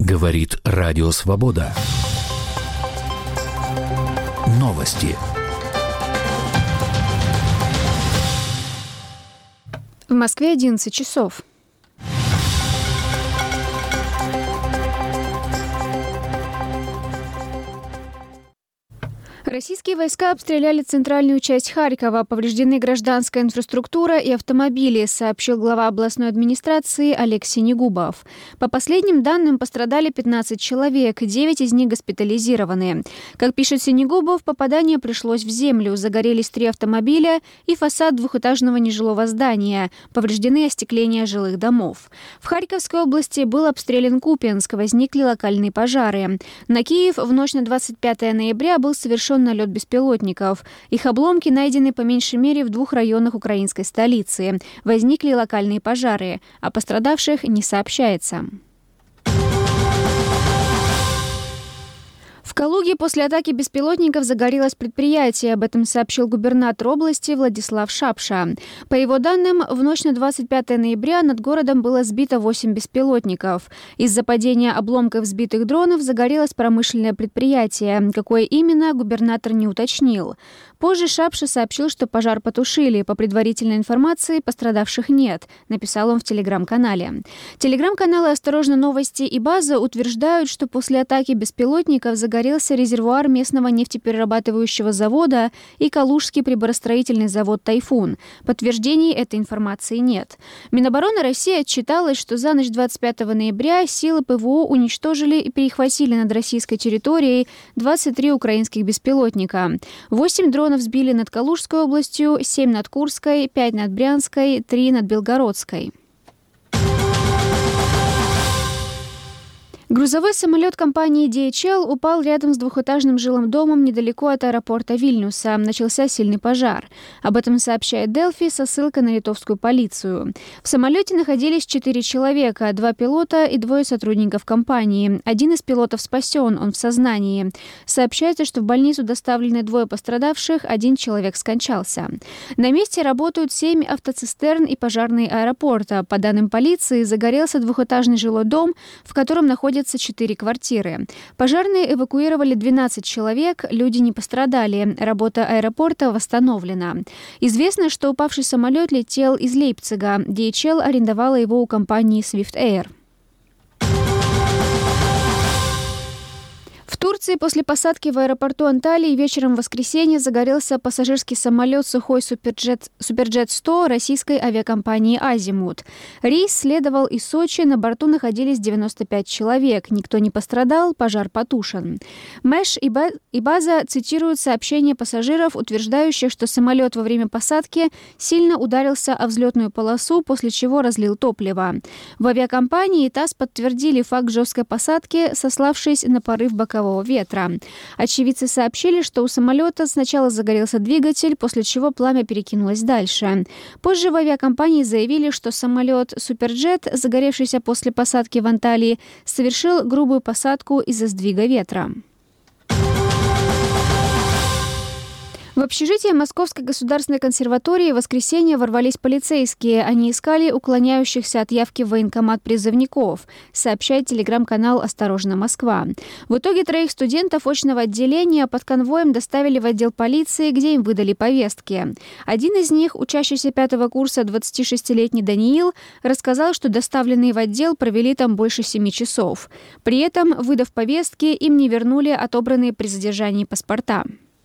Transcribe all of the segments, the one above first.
Говорит Радио Свобода. Новости. В Москве 11 часов. Российские войска обстреляли центральную часть Харькова. Повреждены гражданская инфраструктура и автомобили, сообщил глава областной администрации Олег Синегубов. По последним данным, пострадали 15 человек, 9 из них госпитализированы. Как пишет Синегубов, попадание пришлось в землю. Загорелись 3 автомобиля и фасад двухэтажного нежилого здания. Повреждены остекления жилых домов. В Харьковской области был обстрелян Купянск. Возникли локальные пожары. На Киев в ночь на 25 ноября был совершен налет беспилотников. Их обломки найдены по меньшей мере в 2 районах украинской столицы. Возникли локальные пожары. О пострадавших не сообщается. В Калуге после атаки беспилотников загорелось предприятие. Об этом сообщил губернатор области Владислав Шапша. По его данным, в ночь на 25 ноября над городом было сбито 8 беспилотников. Из-за падения обломков сбитых дронов загорелось промышленное предприятие. Какое именно, губернатор не уточнил. Позже Шапша сообщил, что пожар потушили. По предварительной информации, пострадавших нет, написал он в телеграм-канале. Телеграм-каналы «Осторожно! Новости» и «База» утверждают, что после атаки беспилотников загорелся резервуар местного нефтеперерабатывающего завода и Калужский приборостроительный завод «Тайфун». Подтверждений этой информации нет. Минобороны России отчиталась, что за ночь 25 ноября силы ПВО уничтожили и перехватили над российской территорией 23 украинских беспилотника. 8 дронов сбили над Калужской областью, 7 над Курской, 5 над Брянской, 3 над Белгородской. Грузовой самолет компании DHL упал рядом с двухэтажным жилым домом недалеко от аэропорта Вильнюса. Начался сильный пожар. Об этом сообщает Делфи со ссылкой на литовскую полицию. В самолете находились 4 человека, 2 пилота и 2 сотрудников компании. Один из пилотов спасен, он в сознании. Сообщается, что в больницу доставлены 2 пострадавших, 1 человек скончался. На месте работают 7 автоцистерн и пожарные аэропорта. По данным полиции, загорелся двухэтажный жилой дом, в котором находится 4 квартиры. Пожарные эвакуировали 12 человек, люди не пострадали. Работа аэропорта восстановлена. Известно, что упавший самолет летел из Лейпцига. DHL арендовала его у компании Swift Air. В Турции после посадки в аэропорту Анталии вечером в воскресенье загорелся пассажирский самолет «Сухой Суперджет-100» российской авиакомпании «Азимут». Рейс следовал из Сочи, на борту находились 95 человек. Никто не пострадал, пожар потушен. Мэш и База цитируют сообщения пассажиров, утверждающих, что самолет во время посадки сильно ударился о взлетную полосу, после чего разлил топливо. В авиакомпании и ТАСС подтвердили факт жесткой посадки, сославшись на порыв бокового ветра. Очевидцы сообщили, что у самолета сначала загорелся двигатель, после чего пламя перекинулось дальше. Позже в авиакомпании заявили, что самолет «Суперджет», загоревшийся после посадки в Анталии, совершил грубую посадку из-за сдвига ветра. В общежитие Московской государственной консерватории в воскресенье ворвались полицейские. Они искали уклоняющихся от явки в военкомат призывников, сообщает телеграм-канал «Осторожно, Москва». В итоге 3 студентов очного отделения под конвоем доставили в отдел полиции, где им выдали повестки. Один из них, учащийся 5-го курса 26-летний Даниил, рассказал, что доставленные в отдел провели там больше 7 часов. При этом, выдав повестки, им не вернули отобранные при задержании паспорта.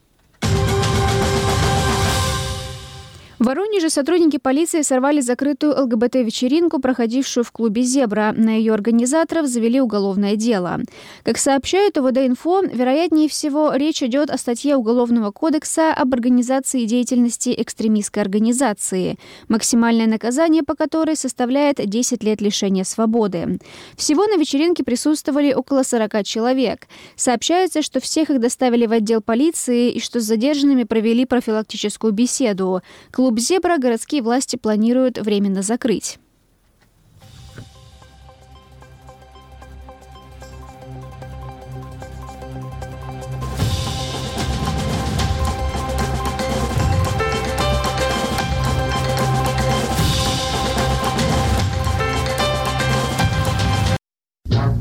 В Воронеже сотрудники полиции сорвали закрытую ЛГБТ-вечеринку, проходившую в клубе «Зебра». На ее организаторов завели уголовное дело. Как сообщает ОВД-инфо, вероятнее всего речь идет о статье Уголовного кодекса об организации деятельности экстремистской организации, максимальное наказание по которой составляет 10 лет лишения свободы. Всего на вечеринке присутствовали около 40 человек. Сообщается, что всех их доставили в отдел полиции и что с задержанными провели профилактическую беседу. Клуб «Зебра» городские власти планируют временно закрыть.